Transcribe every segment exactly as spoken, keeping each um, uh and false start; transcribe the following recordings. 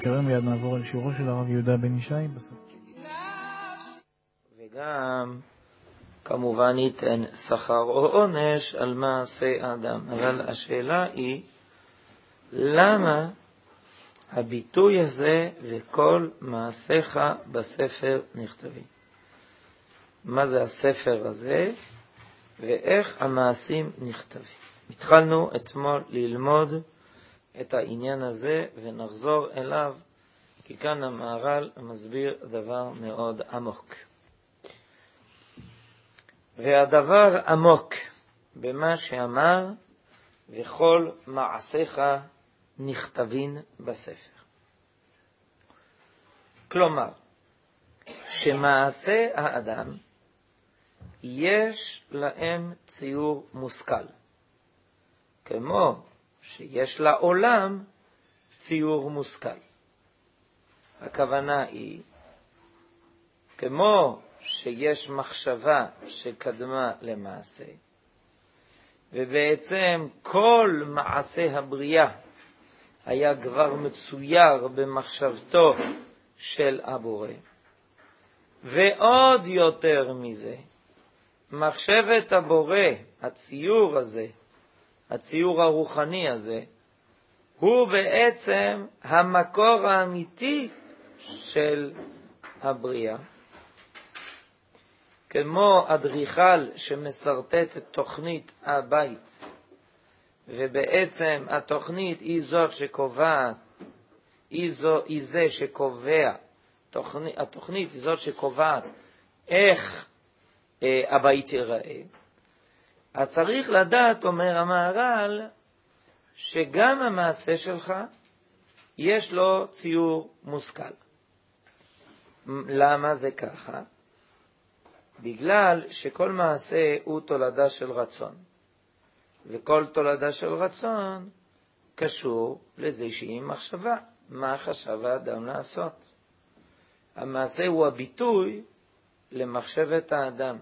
מיד נעבור על שיעורו של הרב יהודה בן ישי. וגם כמובן ייתן שכר או עונש על מעשה האדם. אבל השאלה היא, למה הביטוי הזה וכל מעשיך בספר נכתבים? מה זה הספר הזה ואיך המעשים נכתבים? התחלנו אתמול ללמוד את העניין הזה ונחזור אליו, כי כאן המהר"ל מסביר דבר מאוד עמוק. והדבר עמוק במה שאמר, וכל מעשיך נכתבין בספר. כלומר, שמעשה האדם יש להם ציור מושכל, כמו שיש לעולם ציור מושכל. הכוונה היא, כמו שיש מחשבה שקדמה למעשה, ובעצם כל מעשה הבריאה היה כבר מצויר במחשבתו של הבורא, ועוד יותר מזה, מחשבת הבורא, הציור הזה, הציור הרוחני הזה, הוא בעצם המקור האמיתי של הבריאה. כמו אדריכל שמסרטט את תוכנית הבית, ובעצם התוכנית היא זאת שקובעת, היא, זו, היא זה שקובע, תוכנית, התוכנית היא זאת שקובעת איך אה, הבית ייראה. אז צריך לדעת, אומר המהר"ל, שגם המעשה שלך יש לו ציור מושכל. למה זה ככה? בגלל שכל מעשה הוא תולדה של רצון, וכל תולדה של רצון קשור לאיזושהי מחשבה. מה חשב האדם לעשות? המעשה הוא הביטוי למחשבת האדם,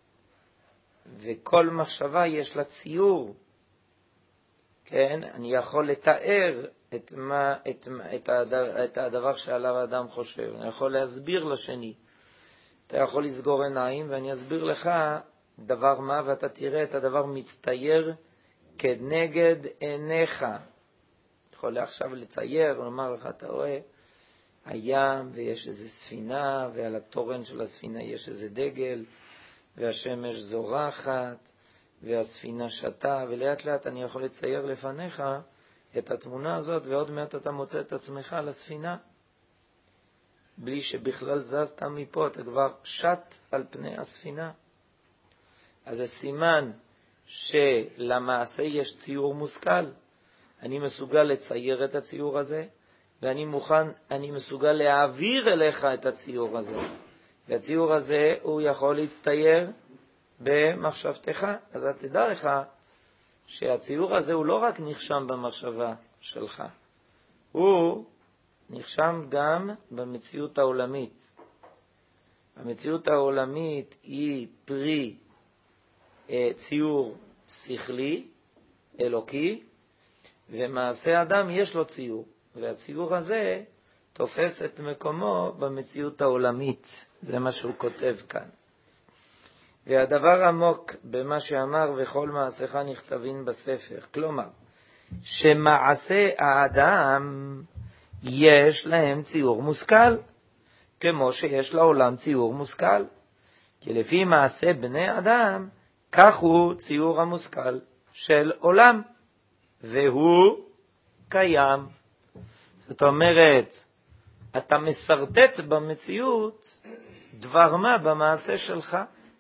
וכל מחשבה יש לה ציור. כן, אני יכול לתאר את מה את את הדבר, את הדבר שעליו האדם חושב. אני יכול להסביר לשני. אתה יכול לסגור עיניים ואני אסביר לך דבר מה, ואתה תראה את הדבר מצטייר כנגד עיניך. יכול עכשיו לצייר ולומר לך, אתה רואה הים ויש איזו ספינה, ועל התורן של הספינה יש איזה דגל, והשמש זורחת והספינה שתה, ולאט לאט אני יכול לצייר לפניך את התמונה הזאת, ועוד מעט אתה מוצא את עצמך על הספינה, בלי שבכלל זזת מפה, אתה כבר שט על פני הספינה. אז זה סימן שלמעשה יש ציור מושכל. אני מסוגל לצייר את הציור הזה, ואני מוכן, אני מסוגל להעביר אליך את הציור הזה. והציור הזה הוא יכול להצטייר במחשבתך. אז אתה תדע לך שהציור הזה הוא לא רק נחשם במחשבה שלך, הוא נחשם גם במציאות העולמית. המציאות העולמית היא פרי אה, ציור שכלי, אלוקי, ומעשה אדם יש לו ציור, והציור הזה תופס את מקומו במציאות העולמית. זה מה שהוא כותב כאן. והדבר עמוק במה שאמר, וכל מעשיך נכתבין בספר, כלומר שמעשה האדם יש להם ציור מושכל, כמו שיש לעולם ציור מושכל. כי לפי מעשה בני אדם, כך הוא ציור המושכל של עולם, והוא קיים. זאת אומרת, אתה מסרטט במציאות דבר מה במעשה שלך.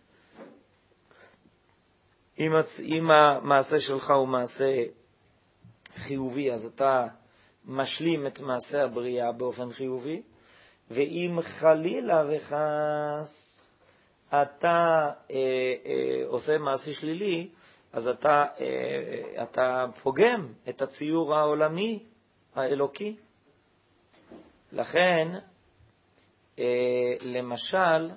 אם, אם המעשה שלך הוא מעשה חיובי, אז אתה משלים את מעשה הבריאה באופן חיובי, ואם חלילה וחס אתה אה, אה, עושה מעשה שלילי, אז אתה, אה, אתה פוגם את הציור העולמי האלוקי. לכן, אה, למשל,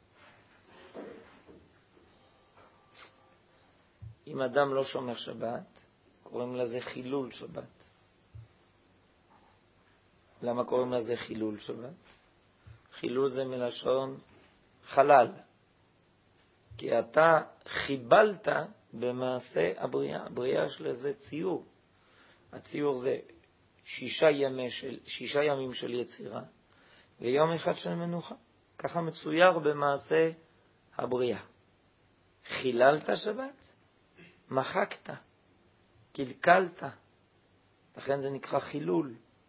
אם אדם לא שומר שבת, קוראים לזה חילול שבת. למה קוראים לזה חילול שבת? חילול זה מלשון חלל. כי אתה חיבלת במעשה הבריאה. הבריאה של זה ציור. הציור זה שישה, ימי של, שישה ימים של יצירה ויום אחד של מנוחה. ככה מצויר במעשה הבריאה. חיללת שבת, מחקת, קלקלת. לכן זה נקרא חילול.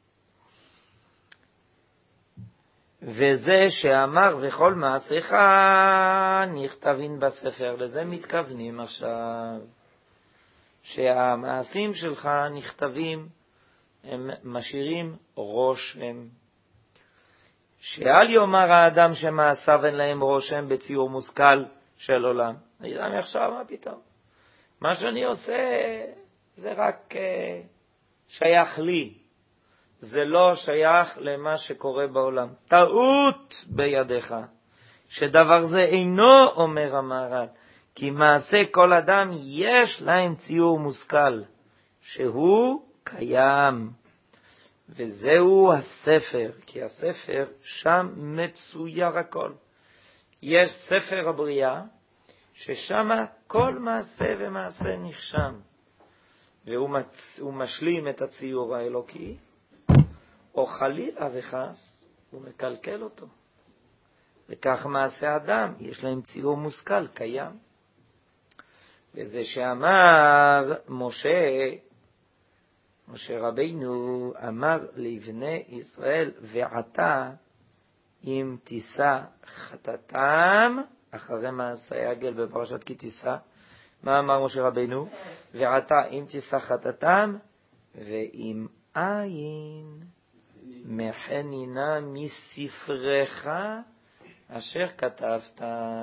וזה שאמר וכל מעשיך נכתבים בספר, לזה מתכוונים עכשיו. שהמעשים שלך נכתבים, הם משאירים רושם. שאל יאמר האדם שמעשיו אין להם רושם בציור מושכל של עולם. אני אדם יחשב, מה פתאום? מה שאני עושה זה רק שייך לי. זה לא שייך למה שקורה בעולם. טעות בידיך, שדבר זה אינו אומר המהר"ל, כי מעשה כל אדם יש להם ציור מושכל, שהוא קיים. וזהו הספר, כי הספר שם מצויר הכל. יש ספר הבריאה, ששם כל מעשה ומעשה נחשם. והוא מצ... משלים את הציור האלוקי, או חלילה וחס, הוא מקלקל אותו. וכך מעשה אדם, יש להם ציור מושכל, קיים. וזה שאמר משה, משה רבינו אמר לבני ישראל, ועתה אם תישא חטאתם, אחרי מעשה העגל בפרשת כי תישא, מה אמר משה רבינו? ועתה אם תישא חטאתם, ואם אין מחנינה מספרך אשר כתבת.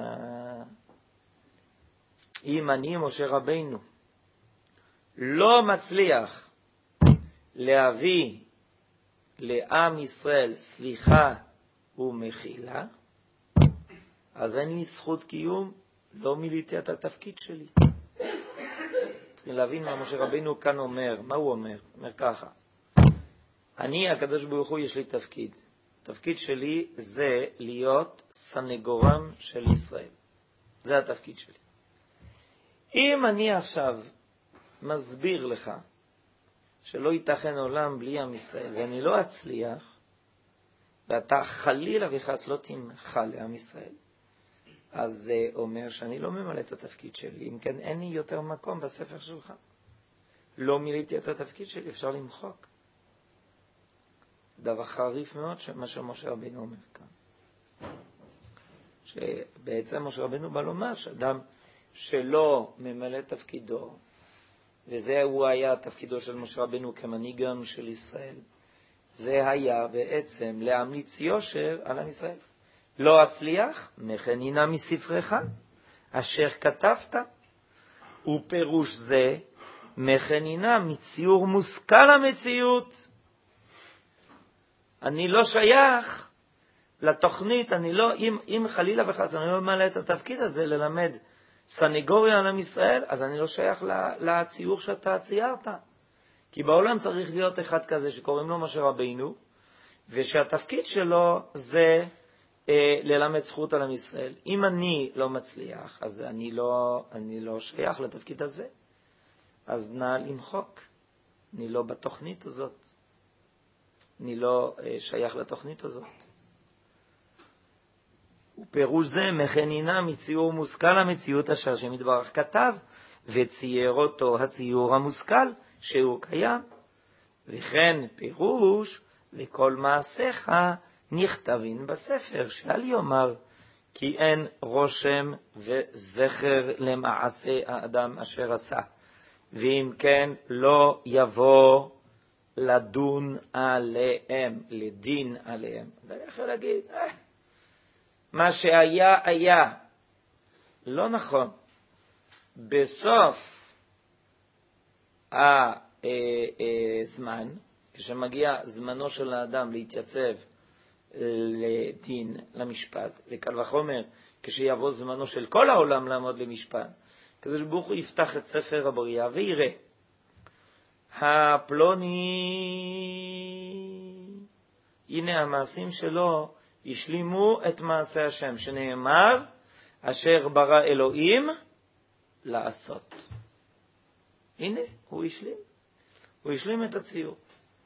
אם אני, משה רבינו, לא מצליח להביא לעם ישראל סליחה ומחילה, אז אין לי זכות קיום, לא מילאתי את התפקיד שלי. צריכים להבין מה משה רבינו כאן אומר. מה הוא אומר? הוא אומר ככה, אני, הקדוש ברוך הוא, יש לי תפקיד. התפקיד שלי זה להיות סנגורם של ישראל. זה התפקיד שלי. אם אני עכשיו מסביר לך שלא ייתכן עולם בלי עם ישראל, ואני לא אצליח, ואתה חלילה וחס לא תמחה לעם ישראל, אז זה אומר שאני לא ממלא את התפקיד שלי. אם כן, אין לי יותר מקום בספר שלך. לא מילאתי את התפקיד שלי, אפשר למחוק. דבר חריף מאוד מה שמשה רבינו אומר כאן. שבעצם משה רבינו בא לומר שאדם שלא ממלא תפקידו, וזה הוא היה תפקידו של משה רבינו כמנהיגם של ישראל, זה היה בעצם להמליץ יושר על עם ישראל. לא אצליח, מחנינה מספרך אשר כתבת, ופירוש זה מחנינה מציור מושכל המציאות. אני לא שייך לתוכנית, אני לא, אם, אם חלילה וחס אני לא ממלא את התפקיד הזה ללמד סנגוריה על עם ישראל, אז אני לא שייך לציור שאתה ציירת. כי בעולם צריך להיות אחד כזה שקוראים לו משה רבינו, ושהתפקיד שלו זה אה, ללמד זכות על עם ישראל. אם אני לא מצליח, אז אני לא, אני לא שייך לתפקיד הזה. אז נא למחוק. אני לא בתוכנית הזאת. אני לא אה, שייך לתוכנית הזאת. ופירוש זה מחנינה מציור מושכל המציאות אשר שמתברך כתב, וצייר אותו הציור המושכל שהוא קיים. וכן פירוש וכל מעשיך נכתבים בספר, שאל יאמר כי אין רושם וזכר למעשה האדם אשר עשה, ואם כן לא יבוא לדון עליהם, לדין עליהם. אני יכול להגיד, אה, מה שהיה היה. לא נכון. בסוף הזמן, כשמגיע זמנו של האדם להתייצב לדין, למשפט, וקל וחומר, כשיבוא זמנו של כל העולם לעמוד למשפט, הקדוש ברוך הוא יפתח את ספר הבריאה ויראה, הפלוני הנה המעשים שלו השלימו את מעשה השם, שנאמר, אשר ברא אלוהים לעשות. הנה, הוא השלים. הוא השלים את הציור.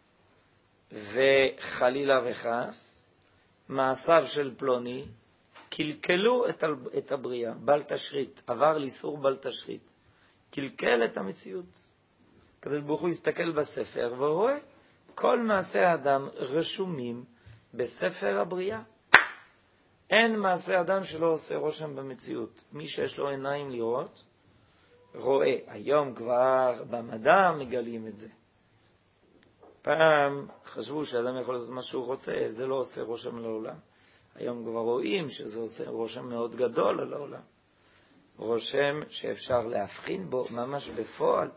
וחלילה וחס, מעשיו של פלוני קלקלו את הבריאה, בל תשחית, עבר לאיסור בל תשחית. קלקל את המציאות. הקדוש ברוך הוא הסתכל בספר ורואה כל מעשי האדם רשומים בספר הבריאה. אין מעשה אדם שלא עושה רושם במציאות. מי שיש לו עיניים לראות, רואה. היום כבר במדע מגלים את זה. פעם חשבו שאדם יכול לעשות מה שהוא רוצה, זה לא עושה רושם לעולם. היום כבר רואים שזה עושה רושם מאוד גדול על העולם. רושם שאפשר להבחין בו ממש בפועל.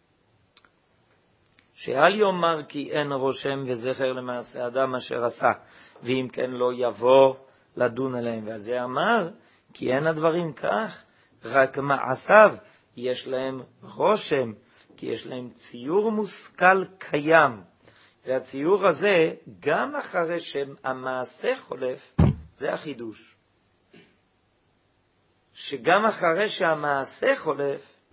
שאל יאמר כי אין רושם וזכר למעשה אדם אשר עשה, ואם כן לא יבוא לדון עליהם. ועל זה אמר, כי אין הדברים כך, רק מעשיו יש להם רושם, כי יש להם ציור מושכל קיים. והציור הזה, גם אחרי שהמעשה חולף, זה החידוש. שגם אחרי שהמעשה חולף,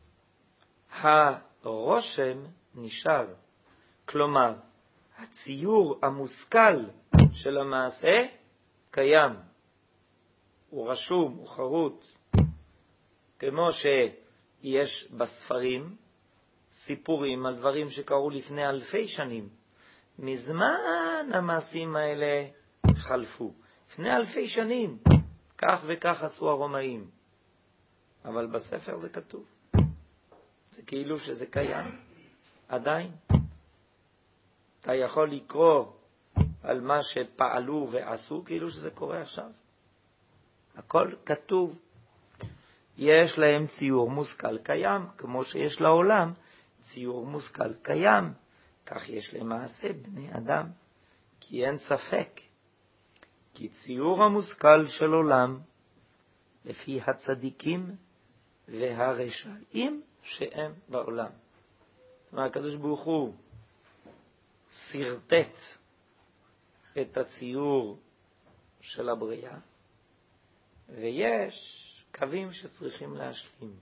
הרושם נשאר. כלומר, הציור המושכל של המעשה קיים. הוא רשום, הוא חרוט. כמו שיש בספרים סיפורים על דברים שקרו לפני אלפי שנים. מזמן המעשים האלה חלפו. לפני אלפי שנים, כך וכך עשו הרומאים. אבל בספר זה כתוב. זה כאילו שזה קיים. עדיין. אתה יכול לקרוא על מה שפעלו ועשו כאילו שזה קורה עכשיו. הכל כתוב. יש להם ציור מושכל קיים, כמו שיש לעולם ציור מושכל קיים. כך יש למעשה בני אדם. כי אין ספק. כי ציור המושכל של עולם, לפי הצדיקים והרשעים שהם בעולם. זאת אומרת, הקדוש ברוך הוא סרטט את הציור של הבריאה, ויש קווים שצריכים להשלים.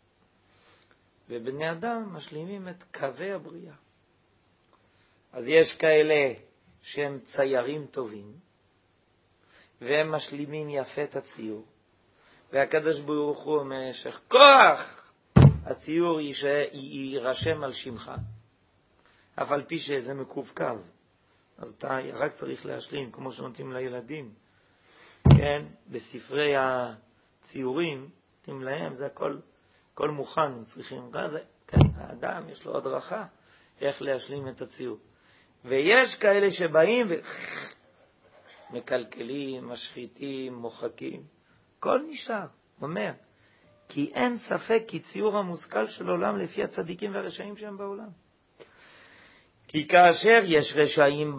ובני אדם משלימים את קווי הבריאה. אז יש כאלה שהם ציירים טובים, והם משלימים יפה את הציור. והקדוש ברוך הוא אומר שכוח הציור יירשם על שמך. אף על פי שזה מקווקו. אז אתה רק צריך להשלים, כמו שנותנים לילדים. כן, בספרי הציורים, נותנים להם, זה הכל, הכל מוכן, הם צריכים, זה, כן, האדם יש לו הדרכה, איך להשלים את הציור. ויש כאלה שבאים ומקלקלים, משחיתים, מוחקים. הכל נשאר, אומר. כי אין ספק כי ציור המושכל של עולם לפי הצדיקים והרשעים שהם בעולם. כי כאשר יש רשעים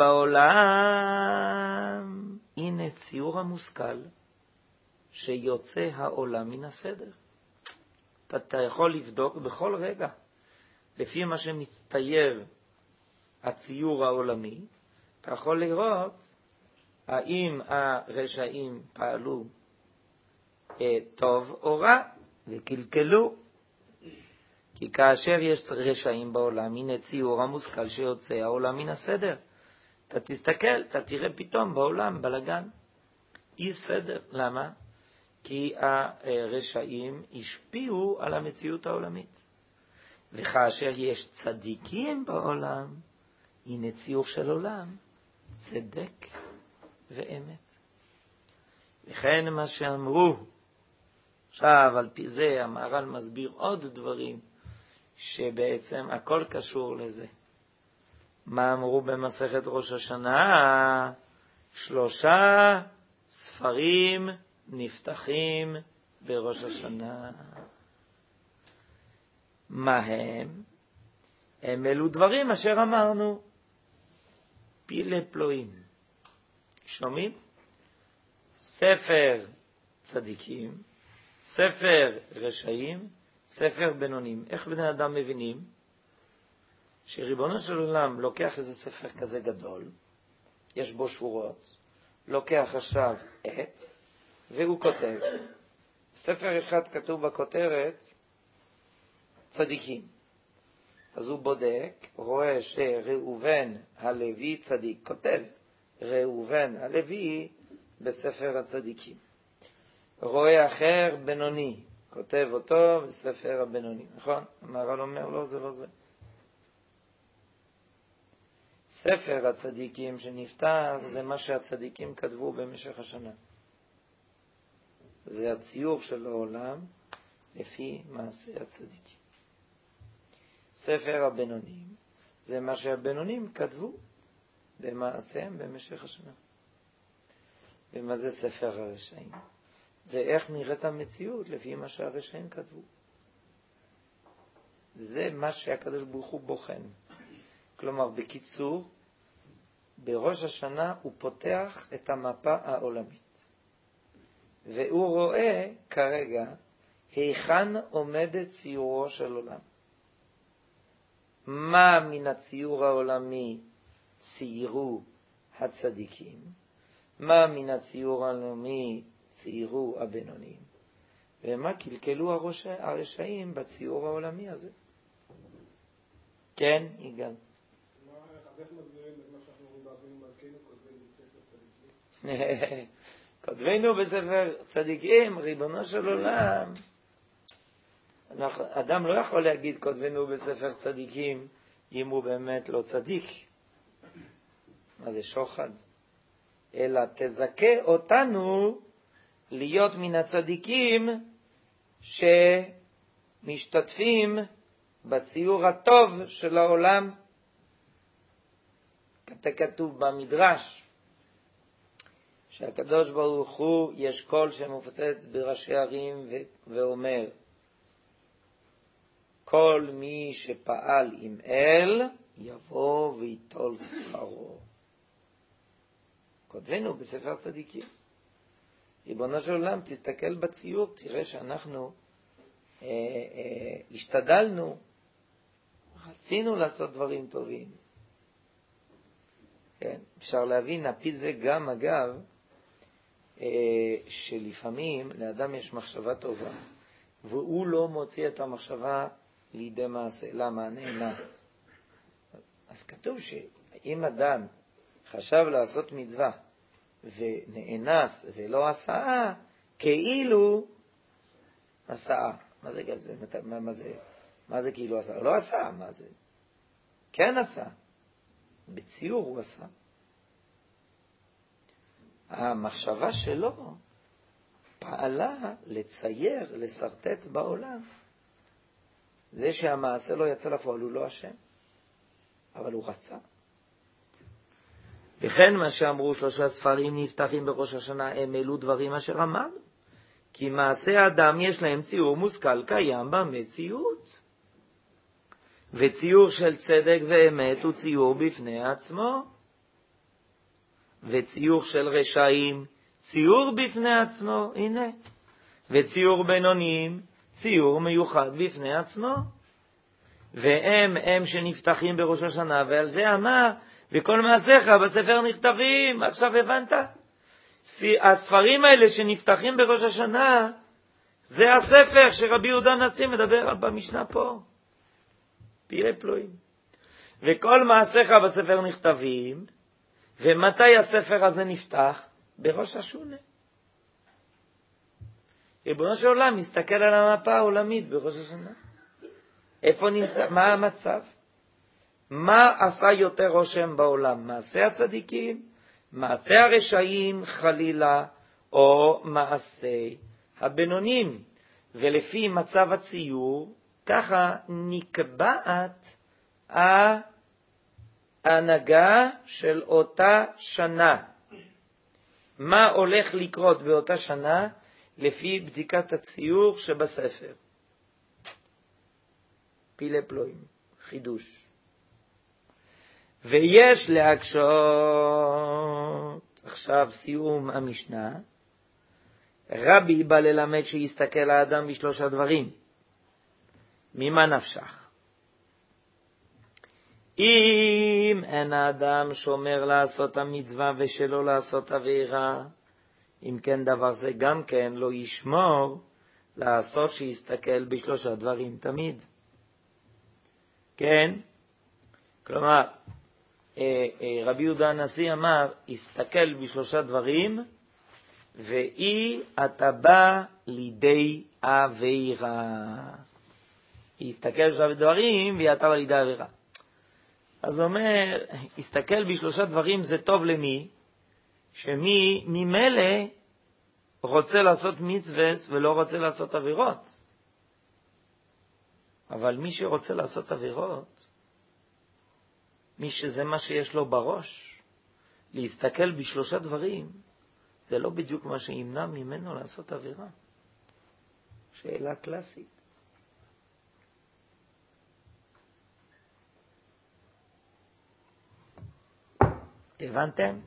בעולם, הנה ציור המושכל שיוצא העולם מן הסדר. אתה, אתה יכול לבדוק בכל רגע, לפי מה שמצטייר הציור העולמי, אתה יכול לראות האם הרשעים פעלו אה, טוב או רע, וקלקלו. כי כאשר יש רשעים בעולם, הנה ציור המושכל שיוצא העולם מן הסדר. אתה תסתכל, אתה תראה פתאום בעולם בלגן. אי סדר. למה? כי הרשעים השפיעו על המציאות העולמית. וכאשר יש צדיקים בעולם, הנה ציור של עולם, צדק ואמת. וכן מה שאמרו, עכשיו על פי זה המהר"ל מסביר עוד דברים, שבעצם הכל קשור לזה. מה אמרו במסכת ראש השנה? שלושה ספרים נפתחים בראש השנה. מה הם? הם אלו דברים אשר אמרנו. פילי פלואים. שומעים? ספר צדיקים, ספר רשעים, ספר בינונים. איך בני אדם מבינים? שריבונו של עולם לוקח איזה ספר כזה גדול, יש בו שורות, לוקח עכשיו עט, והוא כותב. ספר אחד כתוב בכותרת, צדיקים. אז הוא בודק, רואה שראובן הלוי צדיק, כותב ראובן הלוי בספר הצדיקים. רואה אחר בינוני, כותב אותו בספר הבינוני, נכון? המהר"ל אומר לא, זה לא זה. ספר הצדיקים שנפתח זה מה שהצדיקים כתבו במשך השנה. זה הציור של העולם לפי מעשי הצדיקים. ספר הבינונים זה מה שהבינונים כתבו במעשיהם במשך השנה. ומה זה ספר הרשעים? זה איך נראית המציאות לפי מה שהרשעים כתבו. זה מה שהקדוש ברוך הוא בוחן. כלומר, בקיצור, בראש השנה הוא פותח את המפה העולמית. והוא רואה כרגע היכן עומדת ציורו של עולם. מה מן הציור העולמי ציירו הצדיקים? מה מן הציור העולמי ציירו הבינונים? ומה קלקלו הרשעים בציור העולמי הזה? כן, יגאל. איך מגדירים את מה שאנחנו רואים באבנים מלכנו כותבנו בספר צדיקים? כותבנו בספר צדיקים, ריבונו של עולם. אדם לא יכול להגיד כותבנו בספר צדיקים אם הוא באמת לא צדיק. מה זה שוחד? אלא תזכה אותנו להיות מן הצדיקים שמשתתפים בציור הטוב של העולם. כתוב במדרש שהקדוש ברוך הוא יש קול שמופצץ בראשי ערים ואומר, כל מי שפעל עם אל יבוא ויטול שכרו. כותבנו בספר צדיקים. ריבונו של עולם, תסתכל בציור, תראה שאנחנו אה, אה, השתדלנו, רצינו לעשות דברים טובים. כן, אפשר להבין, הפי זה גם אגב, אה, שלפעמים לאדם יש מחשבה טובה, והוא לא מוציא את המחשבה לידי מעשה. למה? נאנס. אז כתוב שאם אדם חשב לעשות מצווה ונאנס ולא עשה, כאילו עשה. מה זה, זה, מה, מה זה, מה זה כאילו עשה? לא עשה, מה זה? כן עשה. בציור הוא עשה. המחשבה שלו פעלה לצייר, לסרטט בעולם. זה שהמעשה לא יצא לפועל, הוא לא אשם, אבל הוא רצה. וכן מה שאמרו שלושה ספרים נפתחים בראש השנה, הם אלו דברים אשר אמרנו. כי מעשה האדם יש להם ציור מושכל קיים במציאות. וציור של צדק ואמת הוא ציור בפני עצמו. וציור של רשעים, ציור בפני עצמו, הנה. וציור בינונים, ציור מיוחד בפני עצמו. והם הם שנפתחים בראש השנה, ועל זה אמר, וכל מעשיך בספר נכתבים. עכשיו הבנת? הספרים האלה שנפתחים בראש השנה, זה הספר שרבי יהודה הנשיא מדבר במשנה פה. פילי פלואים. וכל מעשיך בספר נכתבים, ומתי הספר הזה נפתח? בראש השונה. ריבונו של עולם מסתכל על המפה העולמית בראש השנה. איפה נמצא? מה המצב? מה עשה יותר רושם בעולם? מעשה הצדיקים, מעשה הרשעים חלילה, או מעשה הבינונים. ולפי מצב הציור, ככה נקבעת ההנהגה של אותה שנה. מה הולך לקרות באותה שנה? לפי בדיקת הציור שבספר. פילי פלואים, חידוש. ויש להקשות, עכשיו סיום המשנה, רבי בא ללמד שיסתכל האדם בשלושה דברים. ממה נפשך? אם אם אין האדם שומר לעשות המצווה ושלא לעשות עבירה, אם כן דבר זה גם כן לא ישמור לעשות שיסתכל בשלושה דברים תמיד. כן? כלומר, רבי יהודה הנשיא אמר, הסתכל בשלושה דברים, ואי אתה בא לידי עבירה. הסתכל בשלושה דברים, ואי אתה בא לידי עבירה. אז הוא אומר, הסתכל בשלושה דברים זה טוב למי? שמי ממילא רוצה לעשות מצווס ולא רוצה לעשות עבירות. אבל מי שרוצה לעשות עבירות, מי שזה מה שיש לו בראש, להסתכל בשלושה דברים, זה לא בדיוק מה שימנע ממנו לעשות עבירה. שאלה קלאסית. הבנתם?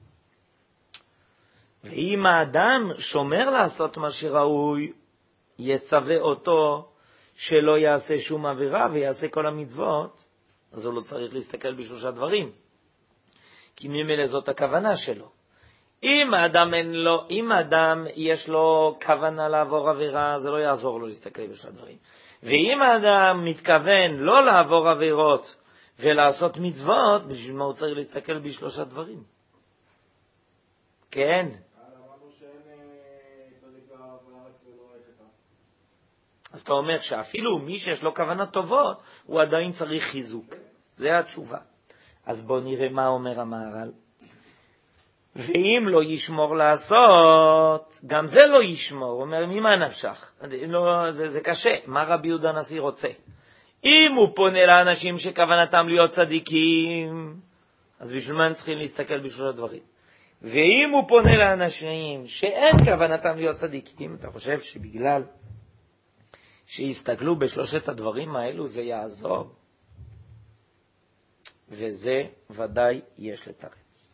ואם האדם שומר לעשות מה שראוי, יצווה אותו שלא יעשה שום עבירה ויעשה כל המצוות, אז הוא לא צריך להסתכל בשלושה דברים. כי ממילא זאת הכוונה שלו. אם האדם אין לו, אם האדם יש לו כוונה לעבור עבירה, זה לא יעזור לו להסתכל בשלושה דברים. ואם האדם מתכוון לא לעבור עבירות ולעשות מצוות, בשביל מה הוא צריך להסתכל בשלושה דברים? כן. אז אתה אומר שאפילו מי שיש לו כוונה טובות, הוא עדיין צריך חיזוק. זה התשובה. אז בוא נראה מה אומר המהר"ל. ואם לא ישמור לעשות, גם זה לא ישמור. הוא אומר, ממה נפשך? לא, זה, זה קשה. מה רבי יהודה הנשיא רוצה? אם הוא פונה לאנשים שכוונתם להיות צדיקים, אז בשביל מה הם צריכים להסתכל בשלושה דברים? ואם הוא פונה לאנשים שאין כוונתם להיות צדיקים, אתה חושב שבגלל שיסתכלו בשלושת הדברים האלו זה יעזור? וזה ודאי יש לתרץ.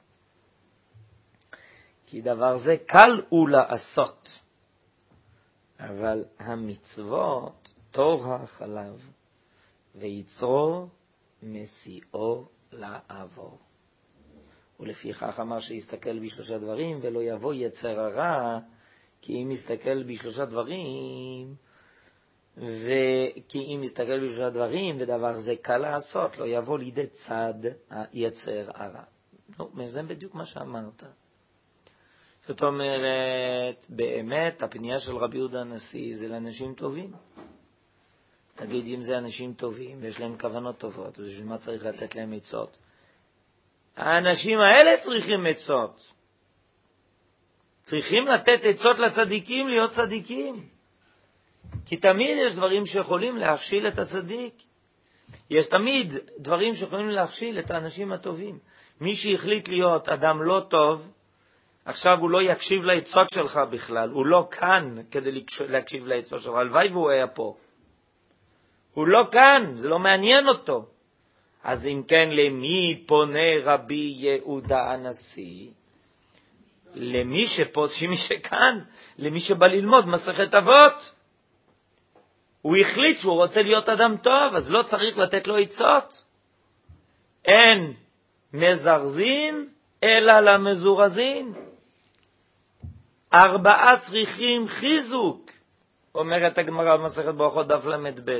כי דבר זה קל הוא לעשות, אבל המצוות תור החלב ויצרו מסיעו לעבור. ולפיכך אמר שיסתכל בשלושה דברים ולא יבוא יצר הרע, כי אם יסתכל בשלושה דברים וכי אם יסתכל בשלושה דברים ודבר זה קל לעשות, לא יבוא לידי צד היצר הרע. נו, זה בדיוק מה שאמרת. זאת אומרת, באמת הפנייה של רבי יהודה הנשיא זה לאנשים טובים. תגיד, אם זה אנשים טובים ויש להם כוונות טובות, אז בשביל מה צריך לתת להם עצות? האנשים האלה צריכים עצות. צריכים לתת עצות לצדיקים להיות צדיקים. כי תמיד יש דברים שיכולים להכשיל את הצדיק. יש תמיד דברים שיכולים להכשיל את האנשים הטובים. מי שהחליט להיות אדם לא טוב, עכשיו הוא לא יקשיב לעצות שלך בכלל. הוא לא כאן כדי להקשיב לעצות שלך. הלוואי והוא היה פה. הוא לא כאן, זה לא מעניין אותו. אז אם כן, למי פונה רבי יהודה הנשיא? למי שפה, שמי שכאן, למי שבא ללמוד מסכת אבות. הוא החליט שהוא רוצה להיות אדם טוב, אז לא צריך לתת לו עצות. אין מזרזין אלא למזורזין. ארבעה צריכים חיזוק, אומרת הגמרא במסכת ברכות דף למד ב'.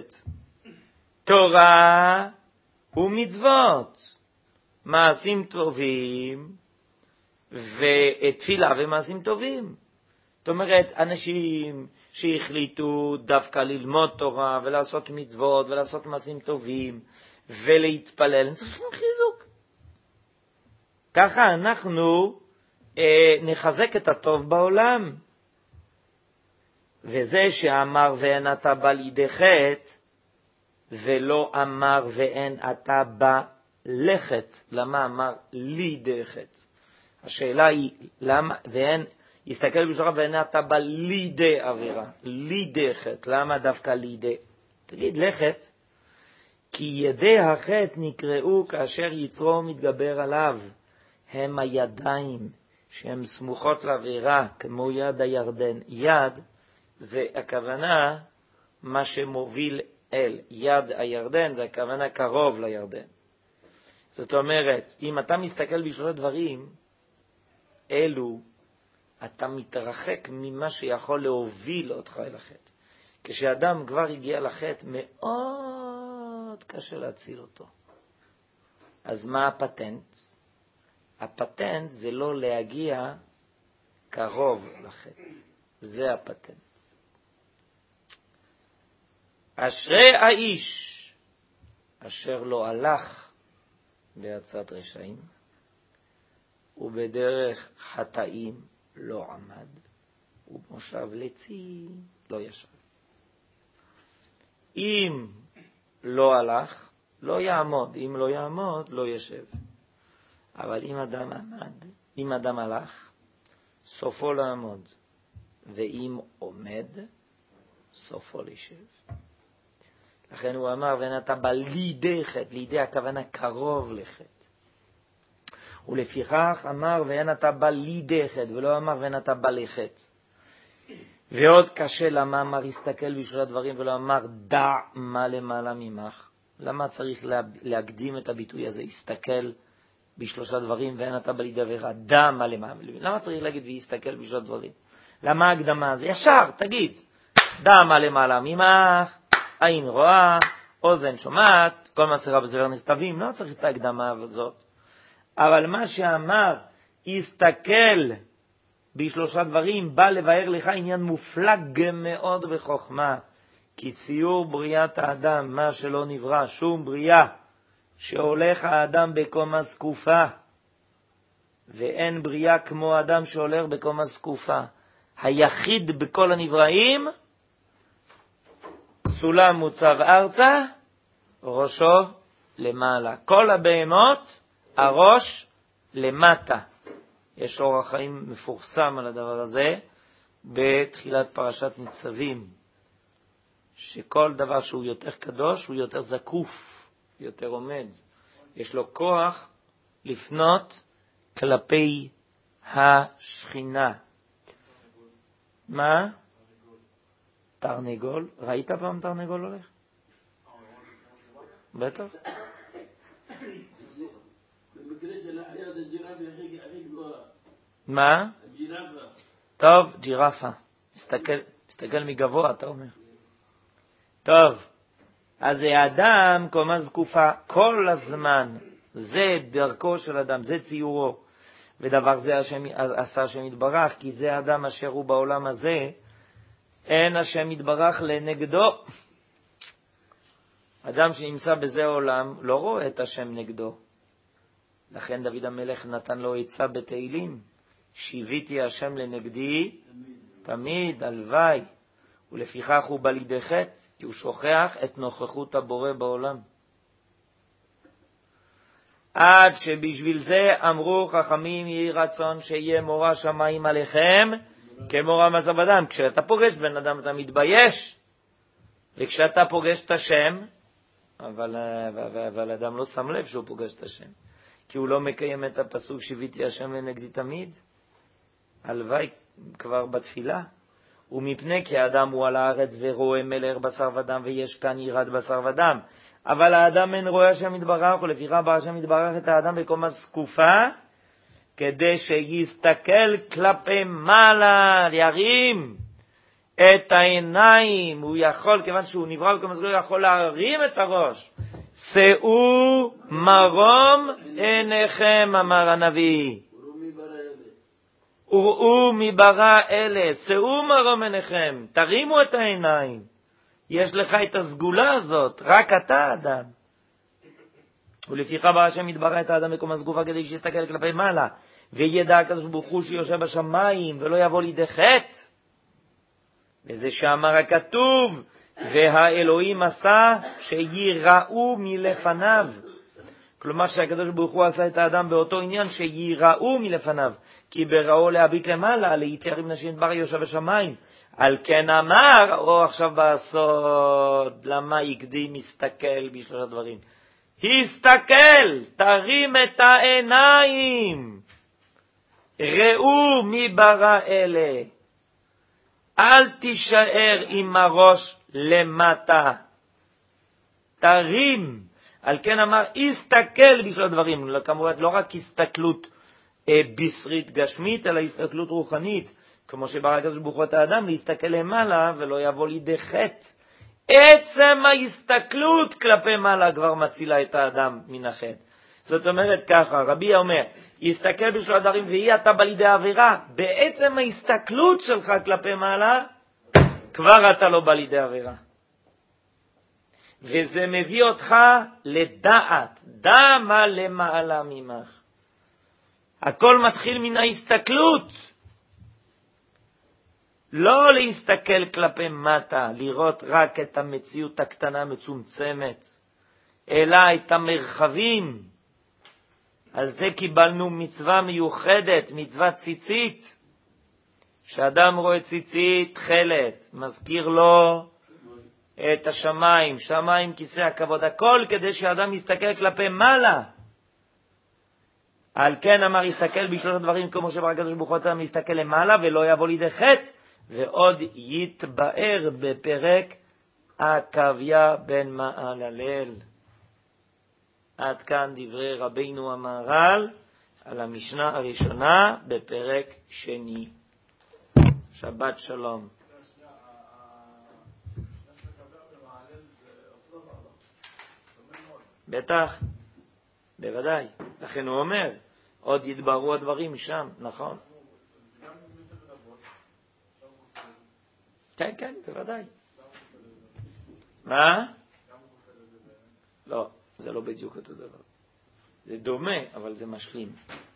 תורה ומצוות, מעשים טובים ותפילה ומעשים טובים. זאת אומרת, אנשים שהחליטו דווקא ללמוד תורה ולעשות מצוות ולעשות מעשים טובים ולהתפלל, הם צריכים חיזוק. ככה אנחנו אה, נחזק את הטוב בעולם. וזה שאמר ואין אתה בא לידי חטא, ולא אמר ואין אתה בא לכת. למה אמר לידי חטא? השאלה היא, למה, ואין, יסתכל בשורה ואין אתה בא לידי עבירה, לידי חטא. למה דווקא לידי? תגיד לכת, כי ידי החטא נקראו כאשר יצרו מתגבר עליו. הם הידיים שהן סמוכות לעבירה, כמו יד הירדן. יד זה הכוונה מה שמוביל אל. יד הירדן זה הכוונה קרוב לירדן. זאת אומרת, אם אתה מסתכל בשלושה דברים, אלו, אתה מתרחק ממה שיכול להוביל אותך אל החטא. כשאדם כבר הגיע לחטא, מאוד קשה להציל אותו. אז מה הפטנט? הפטנט זה לא להגיע קרוב לחטא. זה הפטנט. אשרי האיש אשר לא הלך בעצת רשעים, ובדרך חטאים לא עמד, ובמושב לצי לא ישב. אם לא הלך, לא יעמוד. אם לא יעמוד, לא ישב. אבל אם אדם עמד, אם אדם הלך, סופו לעמוד. ואם עומד, סופו לשב. לכן הוא אמר, ונתה בא לידי חטא, לידי הכוונה קרוב לחטא. ולפיכך אמר, ונתה בא לידי חטא, ולא אמר, ונתה בא לחטא. ועוד קשה למה אמר, הסתכל בשביל הדברים, ולא אמר, דע מה למעלה ממך. למה צריך להקדים את הביטוי הזה, הסתכל בשלושה דברים, ונתה בא לידי חטא, דע מה למעלה. למה צריך להגיד, והסתכל בשלושה דברים? למה ההקדמה הזה? ישר, תגיד, דע מה למעלה ממך, עין רואה, אוזן שומעת, כל מסרה בספר נכתבים, לא צריך את ההקדמה הזאת. אבל מה שאמר, הסתכל בשלושה דברים, בא לבאר לך עניין מופלג מאוד בחוכמה. כי ציור בריאת האדם, מה שלא נברא, שום בריאה, שהולך האדם בקומה זקופה, ואין בריאה כמו אדם שהולך בקומה זקופה. היחיד בכל הנבראים, סולם מוצב ארצה, ראשו למעלה. כל הבהמות, הראש למטה. יש אורח חיים מפורסם על הדבר הזה, בתחילת פרשת ניצבים, שכל דבר שהוא יותר קדוש, הוא יותר זקוף, יותר עומד. יש לו כוח לפנות כלפי השכינה. מה? תרנגול. ראית פעם תרנגול הולך? בטח. במקרה של החיה זה ג'ירפה הכי גבוהה. מה? ג'ירפה. טוב, ג'ירפה. מסתכל, מסתכל מגבוה, אתה אומר. טוב, אז האדם קומה זקופה כל הזמן. זה דרכו של אדם, זה ציורו. ודבר זה השם, עשה השם יתברך, כי זה האדם אשר הוא בעולם הזה, אין השם יתברך לנגדו. אדם שנמצא בזה העולם לא רואה את השם נגדו. לכן דוד המלך נתן לו עצה בתהילים, שיביתי השם לנגדי תמיד, תמיד הלוואי. ולפיכך הוא בא לידי חטא, כי הוא שוכח את נוכחות הבורא בעולם. עד שבשביל זה אמרו חכמים, יהי רצון שיהיה מורא שמיים עליכם כמורא בשר ודם. כשאתה פוגש בן אדם אתה מתבייש, וכשאתה פוגש את השם, אבל, אבל, אבל אדם לא שם לב שהוא פוגש את השם, כי הוא לא מקיים את הפסוק שיביתי השם לנגדי תמיד. הלוואי כבר בתפילה. ומפני כי האדם הוא על הארץ ורואה מלך בשר ודם, ויש כאן ירד בשר ודם. אבל האדם אין רואה השם יתברך, ולפיכך ברא השם יתברך את האדם בקומה זקופה, כדי שיסתכל כלפי מעלה, ירים את העיניים. הוא יכול, כיוון שהוא נברא בקומה זקופה, הוא יכול להרים את הראש. שאו מרום עיניכם, אמר הנביא. וראו מי ברא אלה, שאו מרום עיניכם, תרימו את העיניים. יש לך את הסגולה הזאת, רק אתה אדם. ולפיכך ברא השם יתברך את האדם בקומה זקופה, כדי שיסתכל כלפי מעלה, וידע הקדוש ברוך הוא שיושב בשמיים, ולא יבוא לידי חטא. וזה שאמר הכתוב, והאלוהים עשה שיראו מלפניו. כלומר שהקדוש ברוך הוא עשה את האדם באותו עניין שיראו מלפניו, כי בראו להביט למעלה, להתיירים נשים דבר יושב בשמיים. על כן אמר, או עכשיו בסוד, למה יקדים מסתכל בשלושה דברים? הסתכל, תרים את העיניים, ראו מי ברא אלה, אל תישאר עם הראש למטה, תרים. על כן אמר, הסתכל בשביל הדברים. כמובן, לא רק הסתכלות אה, בשרית גשמית, אלא הסתכלות רוחנית, כמו שברא הקדוש ברוך הוא את האדם, להסתכל למעלה ולא יבוא לידי חטא. עצם ההסתכלות כלפי מעלה כבר מצילה את האדם מן החטא. זאת אומרת ככה, רבי אומר, יסתכל בשביל הדברים ויהי אתה בלידי עבירה. בעצם ההסתכלות שלך כלפי מעלה, כבר אתה לא בלידי עבירה. וזה מביא אותך לדעת, דע מה למעלה ממך. הכל מתחיל מן ההסתכלות. לא להסתכל כלפי מטה, לראות רק את המציאות הקטנה מצומצמת, אלא את המרחבים. על זה קיבלנו מצווה מיוחדת, מצווה ציצית. שאדם רואה ציצית תכלת, מזכיר לו את השמיים, שמיים כיסא הכבוד, הכל כדי שאדם יסתכל כלפי מעלה. על כן אמר, יסתכל בשלושת הדברים כמו שברא הקדוש ברוך הוא אותם, יסתכל למעלה ולא יבוא לידי חטא, ועוד יתבאר בפרק עקביה בן מעללל. עד כאן דברי רבינו המהר"ל על המשנה הראשונה בפרק שני. שבת שלום. בטח, בוודאי. לכן הוא אומר, עוד יתבהרו הדברים שם, נכון? כן, כן, בוודאי. מה? לא, זה לא בדיוק אותו דבר. זה דומה, אבל זה משלים.